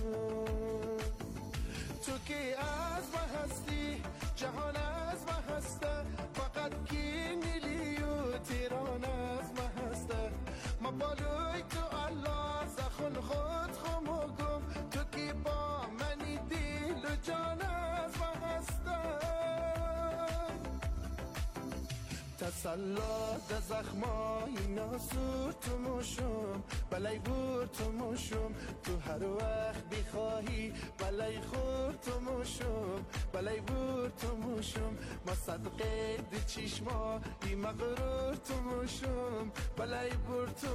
تو که از ما هستی جهان از ما هسته فقط کی نیلیو تیران از ما هسته ما بالوی تو الله زخون خود خموگم تو که با منی دل و جان از ما هسته تسلات زخمای ناسور تو مشم بلای بور تو مشم تو هر وقت بخواهی بلای خور تو مشم بلای بور تو مشم ما صدقه دی چشما ای مغرور تو مشم بلای بور تو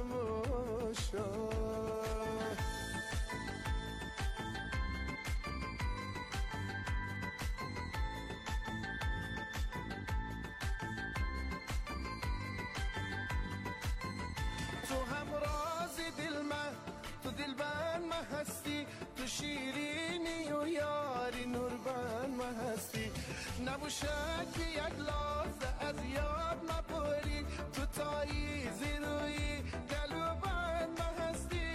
مشم هستی تو شیرینی و یاری نوربن ما هستی نبوشد که یک لحظه از یاد مبری تو تایی زیروی گلوبن ما هستی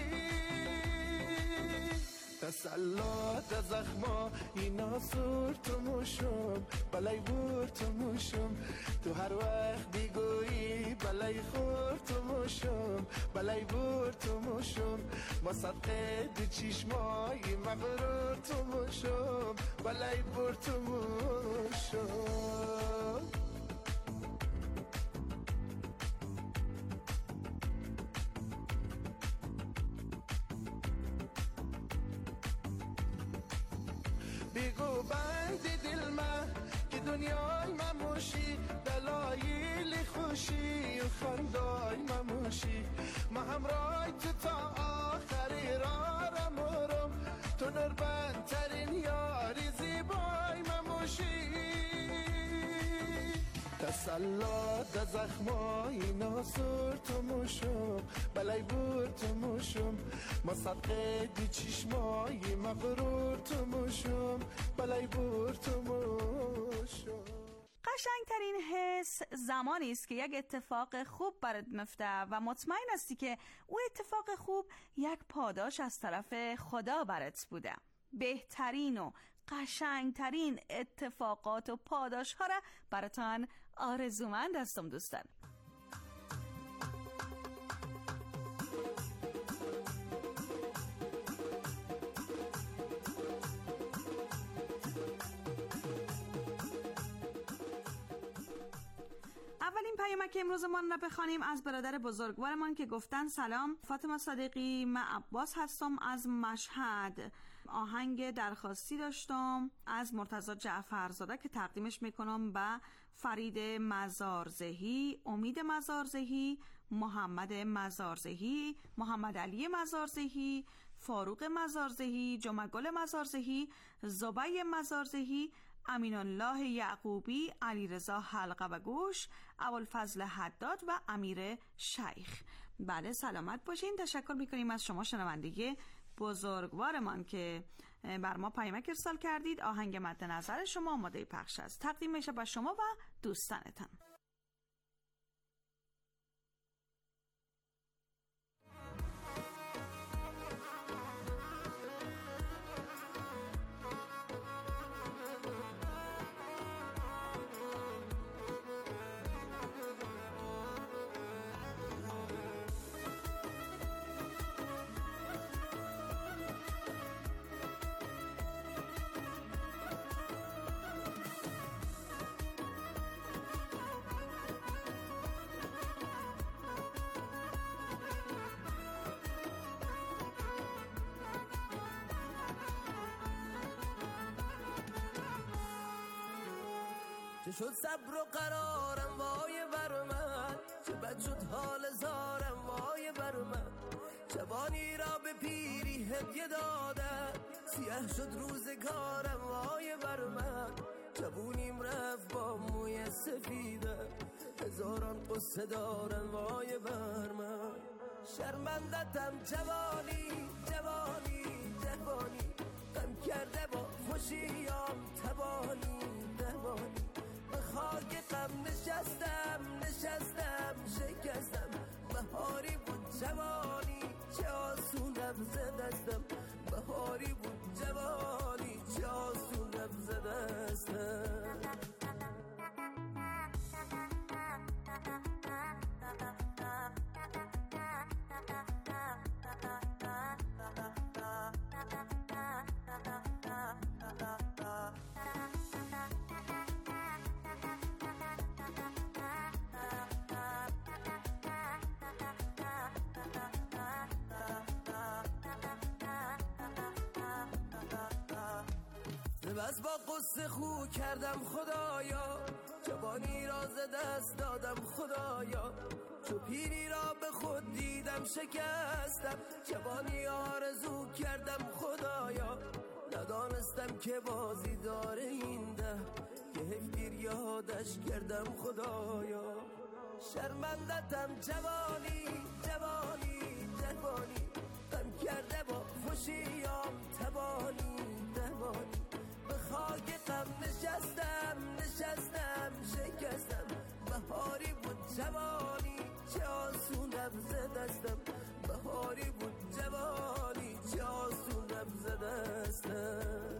تسلات زخما اینا سور تو مشم بلای بور تو مشم تو هر وقت بگویی بلای خور تو مشم بلای بور تو مشم ما صدقه دی چشمای مغرور تو مشم بلای بور تو مشم بگو بندی دل من که دنیای مموشی دلایل خوشی و خندای مموشی ما همراه تو تا آخری را رمورم تو نوربندترین یاری زیبای مموشی تسلات زخمای ناسور تو مشم بلای بور تو مشم ما صدقه دی چشمای مغرور تو مشم بلای بور تو مشم. قشنگترین حس زمانی است که یک اتفاق خوب برات میفته و مطمئن هستی که او اتفاق خوب یک پاداش از طرف خدا برات بوده. بهترین و قشنگترین اتفاقات و پاداش ها را براتان آرزومند هستم دوستان. اولین پیامک امروزمان را بخوانیم از برادر بزرگوارمان که گفتن سلام فاطمه صادقی، من عباس هستم از مشهد. آهنگ درخواستی داشتم از مرتضی جعفرزاده که تقدیمش میکنم به فرید مزارزهی، امید مزارزهی، محمد مزارزهی، محمد علی مزارزهی، فاروق مزارزهی، جمعگل مزارزهی، زبی مزارزهی، امین الله یعقوبی، علیرضا حلقه و گوش، ابوالفضل حداد و امیر شیخ. بله سلامت باشین. تشکر میکنیم از شما شنونده بزرگوارمان که بر ما پیامک ارسال کردید. آهنگ مد نظر شما آماده پخش است. تقدیم میشه به شما و دوستانتان. چه شد صبر و قرارم وای بر من، چه بد شد حال زارم وای بر من. جوانی را به پیری هدیه دادم، سیاه شد روزگارم وای بر من. جوونیم رفت با موی سفیدم، هزاران قصه دارن وای بر من. شرمندتم جوانی جوانی جوانی، غم کرده با خوشیام تبانی تبانی. به خاک غم نشستم نشستم شکستم، بهاری بود جوانی چه آسونم زدستم. بهاری بود جوانی چه آسونم زدستم. بس با قصه خو کردم خدایا، جوانی را ز دست دادم خدایا. چو پیری را به خود دیدم شکستم، جوانی آرزو کردم خدایا. ندانستم که بازی داره این ده، که هفگیر یادش کردم خدایا. شرمندتم جوانی جوانی جوانی، غم کرده با خوشیام تبانی تبانی. به خاک غم نشستم نشستم شکستم، بهاری بود جوانی چه آسونم زدستم. بهاری بود جوانی چه آسونم زدستم.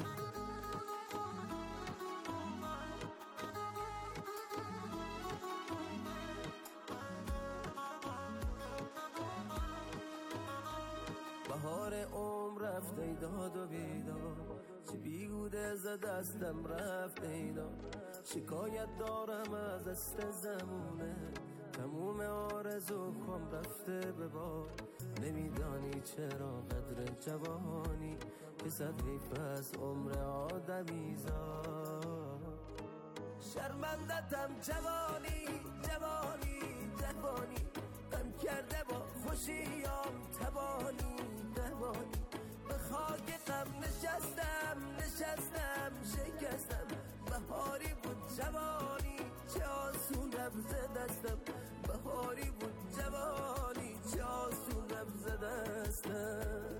بهار عمر رفت ای داد و بیدار، چه بیهوده ز دستم رفت اینا. شکایت دارم از است زمونه، تموم آرزو کم رفته به باد. نمیدانی چرا قدر جوانی، که صد حیف از عمر آدمی زاد. شرمندتم جوانی جوانی جوانی، غم کرده با خوشیام تبانی تبانی. به خاک غم نشستم نشستم شکستم، بهاری بود جوانی چه آسونم زدستم. بهاری بود جوانی چه آسونم زدستم.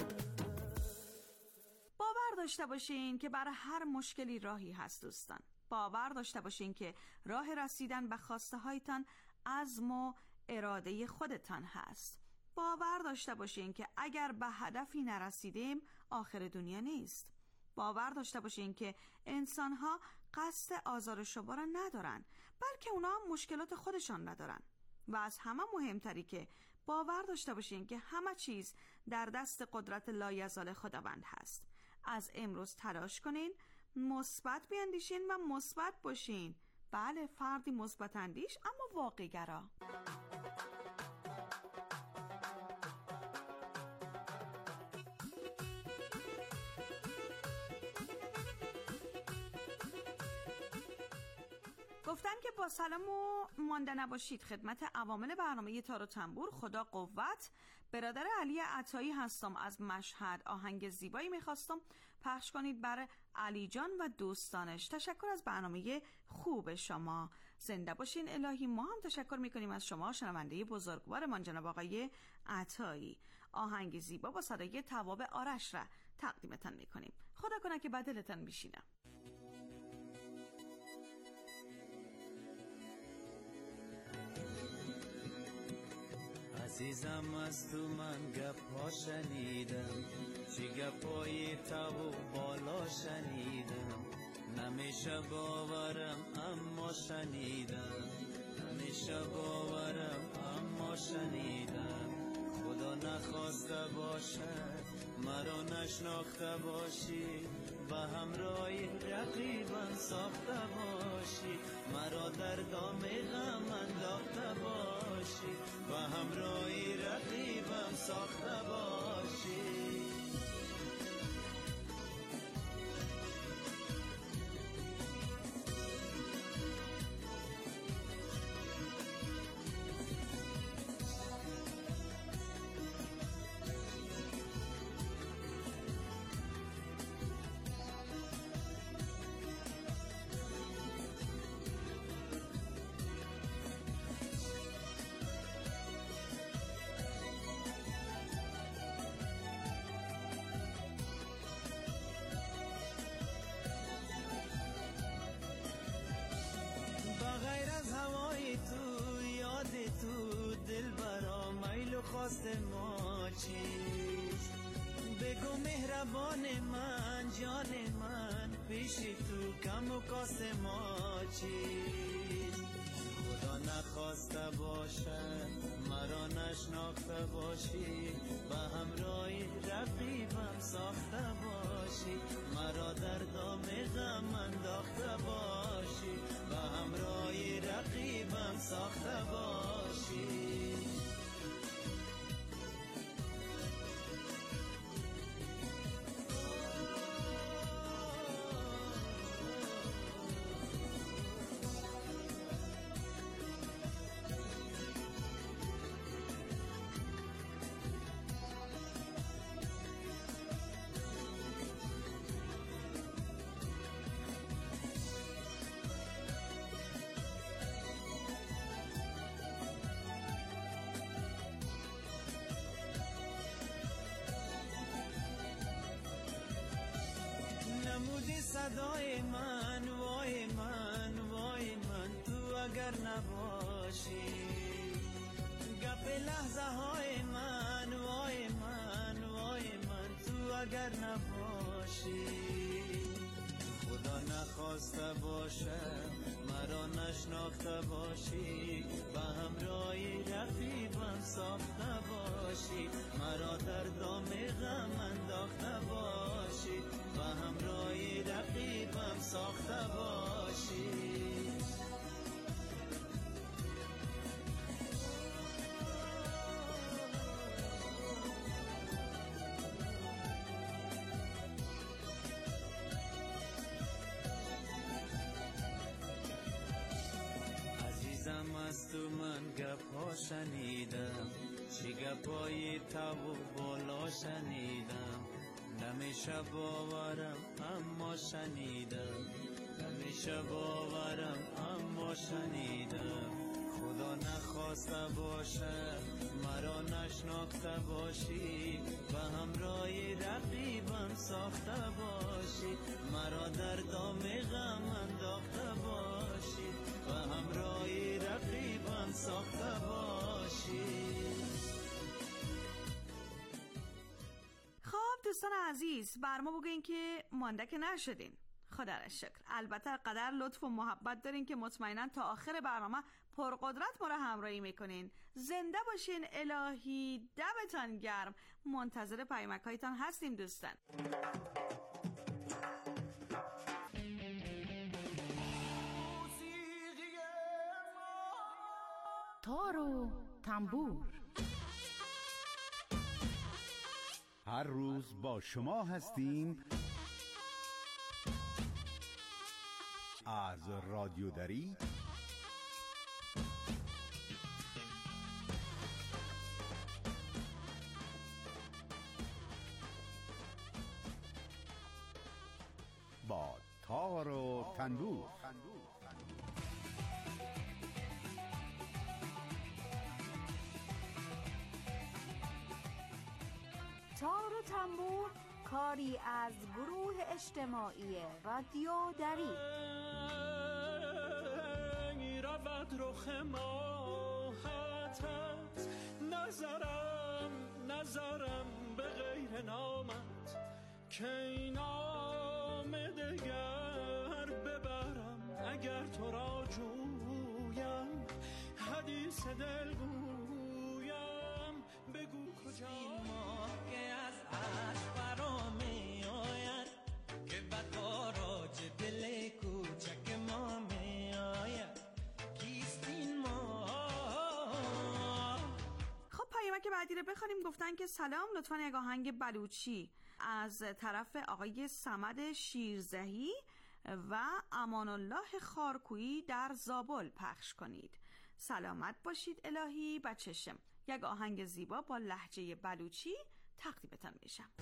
باور داشته باشین که برای هر مشکلی راهی هست دوستان. باور داشته باشین که راه رسیدن به خواسته هایتان عزم و اراده خودتان هست. باور داشته باشین که اگر به هدفی نرسیدیم آخر دنیا نیست. باور داشته باشین که انسان‌ها قصد آزار شما را ندارن، بلکه اونا هم مشکلات خودشان ندارن. و از همه مهمتری که باور داشته باشین که همه چیز در دست قدرت لایزال خداوند هست. از امروز تلاش کنین، مثبت بیاندیشین و مثبت باشین. بله، فردی مثبت اندیش اما واقع گرا. گفتن که با سلام و مانده نباشید. خدمت عوامل برنامه تار و تنبور خدا قوت. برادر علی عطایی هستم از مشهد. آهنگ زیبایی میخواستم پخش کنید برای علی جان و دوستانش. تشکر از برنامه خوب شما. زنده باشین الهی. ما هم تشکر میکنیم از شما شنونده بزرگوارمان جناب آقای عطایی. آهنگ زیبا با صدای تواب آرش را تقدیمتان میکنیم. خدا کنه که بدلتان بشینم. عزیزم از تو من گپا شنیدم، چی گپای تو و بالا شنیدم. نمیشه باورم اما شنیدم، نمیشه باورم اما شنیدم. خدا نخواسته باشد مرا نشناخته باشی، به همراهی رقیبم ساخته باشی. مرا در دام غم انداخته باشی، به همراهی رقیبم ساخته باشی. زبان من جان من پیش تو کم و کاس ما چیست خدا نخواسته باشد مرا نشناخته باشی و همراهی رفیقم ساخته باشی مرا در دام غم انداخته باشی و همراهی رقیبم ساخته باشی نمودی صدای من وای من وای من تو اگر نباشی گپ لحظه های من وای من وای من تو اگر نباشی خدا نخواسته باشه مرا نشناخته باشی و همراهی رفیقم ساخته باشی مرا در دام غم انداخته باشی و همراهی رفیقم ساخته باشی عزیزم از تو من گپ ها شنیدم چی گپای تو بالا شنیدم نمیشه باورم اما شنیدم نمیشه باورم اما شنیدم خدا نخواسته باشه مرا نشناخته باشی و همراهی رقیبم ساخته باشی مرا در دام غم انداخته باشی و همراهی رقیبم ساخته باشی دوستان عزیز بر ما بگوین که مانده که نشدین خدا را شکر البته قدر لطف و محبت دارین که مطمئنا تا آخر برنامه پرقدرت ما را همراهی میکنین زنده باشین الهی دمتان گرم منتظر پیامک هایتان هستیم دوستان تار و تنبور هر روز با شما هستیم از رادیو دری با تار و تنبور تار و تنبور کاری از گروه اجتماعی رادیو دری رود رخ ماهتت نظرم نظرم به غیر نامت که این نام دگر ببرم اگر تو را جویم حدیث دل گویم بگو کجا این ماه که از عشق برا می آید که بداراج دل کوچک ما می آید کیست این ماه. خب پیامک بعدی رو بخونیم. گفتن که سلام، لطفاً یک آهنگ بلوچی از طرف آقای صمد شیرزهی و امان الله خارکویی در زابل پخش کنید. سلامت باشید الهی بچشم. یک آهنگ زیبا با لهجه بلوچی تقدیمتان میشم.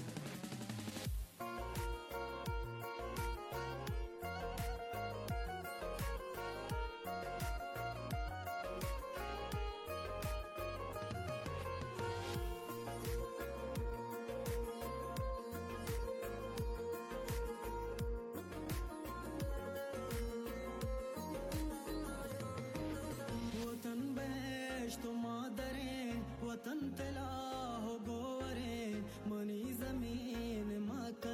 वतन तला हो गोरे मनी जमीन मक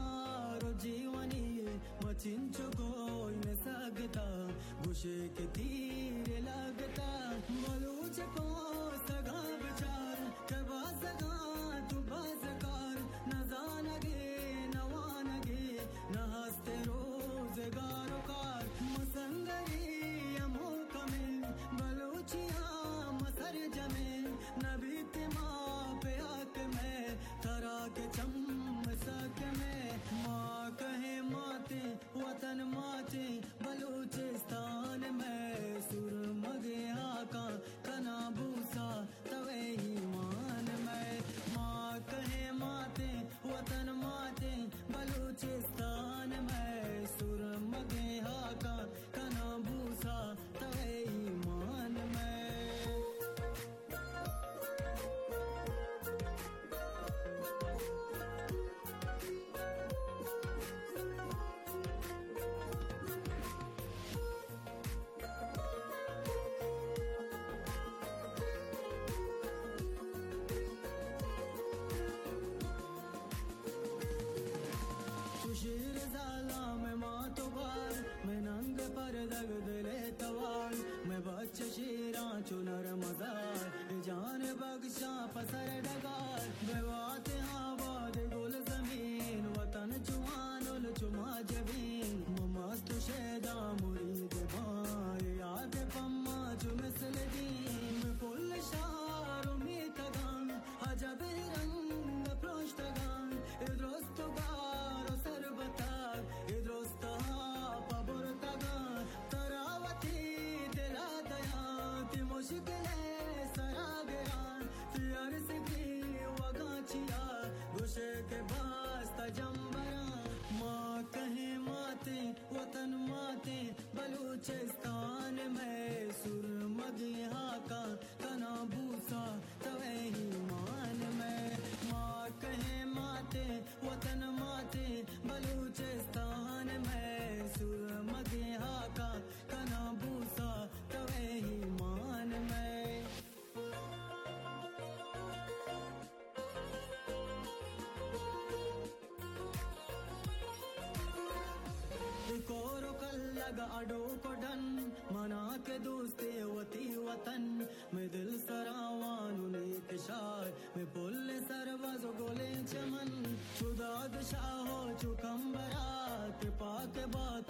मारो जीवनी मचिंचो कोई न सकता गुशे के तीर लगता बलूच को सगा विचार कबा सगा तू बाजकार न जानगे नवानगे न हस्ते रोजगारो कार मसंगरी यमो कमिल बलूचिया मसर जमे नबी के माँ पे आके मैं तरा के चम सक में माँ कहे माते वतन माते बलूचिस्तान में सुर मगे आका कना भूसा तवे ही मान में माँ कहे माते वतन माते बलूचिस्तान में सुर मगे आका कना भूसा तवे ही मान में शेर ज़ाला में माँ तो बार मैं नंग पर दग दिले तवार मैं बच्चे शेरा चुनर मजार जान बख्शा पसर डगार बेवाते आबाद गुल जमीन वतन जुआनुल चुमा जबीन मस्त शेदा मुरीद भाई याद पम्मा चुमिसल दीन मैं पुल शार उम्मीद तगान अजब रंग प्रोष्टगान इद्रोस्त गारो सरबतार इद्रोस्त पबुर तगान तरावती दिला दया ती मुश्किले सरागरान फिर सिकी वगाचिया गुशे के बास्ता जम्बरा माँ कहे माते वतन माते बलूचिस्तान में सुर मगे हाका तना भूसा तवे ही मान में माँ कहे माते वतन माते बलूचिस्तान में सुर मगे हाका तना भूसा तवे ही मान में कोरो कल लगा अडो को डन मना के दोस्ते वती वतन मैं दिल सरावानु नेक शार मैं पुल्ले सरवज गोले चमन चुदाद शाहो चुकम्बरा कृपा के बाद